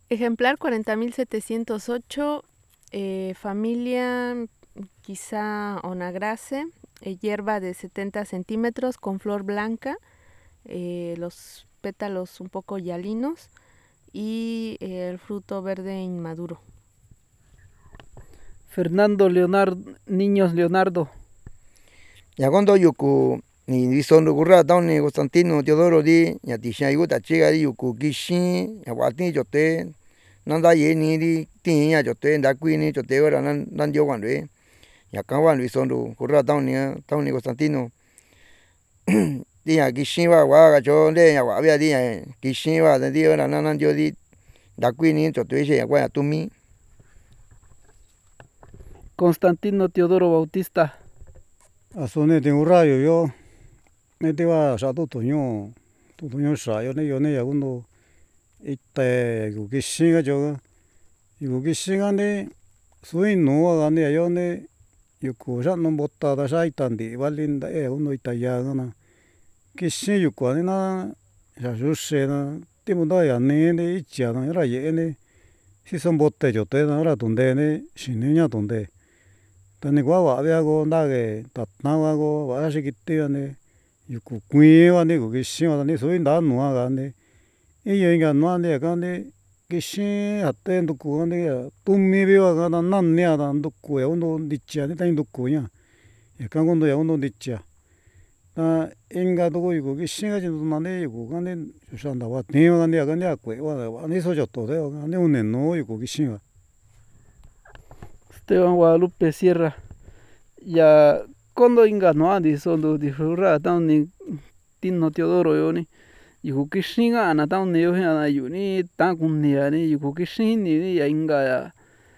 Ejemplar 40.708, familia quizá Onagrace, hierba de 70 centímetros con flor blanca, los pétalos un poco hialinos y el fruto verde inmaduro. Fernando Leonardo, Niños Leonardo. Yagondo yuku ni visondo gurra tauni Constantino Teodoro di ya tisha igu tachiga di yuku kishin ya wati chote nanda ye ni di tin ya chote nda kui ni chote ora nan dio wanre ya kawan visondo gurra tauni Constantino di ya kishin wa ga cho de ya wa bia di ya kishin wa de di ora nan dio di nda kui ni chote ye ya wa tumi. Constantino Teodoro Bautista. Asone tengo rayo yo me te va sa tu sa yo ne ya uno ite gu kishin ga yo gu kishin ga ne sui no ga ne yo ne yuku sa no botta da sa itandi valinda uno ita ya na kishin yuku ne na ya su se na ti mo da ya ne ichia na ra ye ne si son botte yo te na ra tunde ne shini nya tunde tani gua va bia go nda ge ta na wa go va shi kiti ya ne yuku kui wa ne gu kishin wa ne sui nda no ga ne e ye ga no ne ga ne kishin ate nduku ne ya tumi bi wa ga na ne ya da nduku ya uno dichia ne ta nduku ya ya ka gondo ya uno dichia ta inga do go yuku kishin ga jin na ne yuku ga ne sha nda wa te wa ne ya ga ne kue wa ne so yo to de wa ne une no yuku kishin wa. Esteban Guadalupe Sierra. Ya kondo inga no andi sondo di furra tauni Tino Teodoro yo ni yuku kishin ga na tauni yo na yu ni ta kun ni ya ni yuku kishin ni ya inga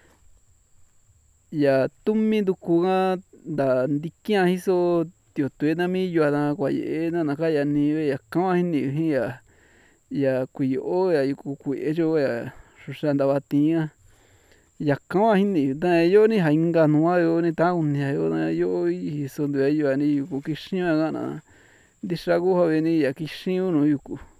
ya tumi nduku ga nda ndikia hiso tio tue na mi yo na kwa ye na ka ya ni ya ka ni ya kui o ya yuku kui yo ya xra nda batia ya ka ni da yo ni inga no yo ni ta un ya yo na yo y sondo yo ni yuku kishin ga na di xra go ni ya kishin no yuku.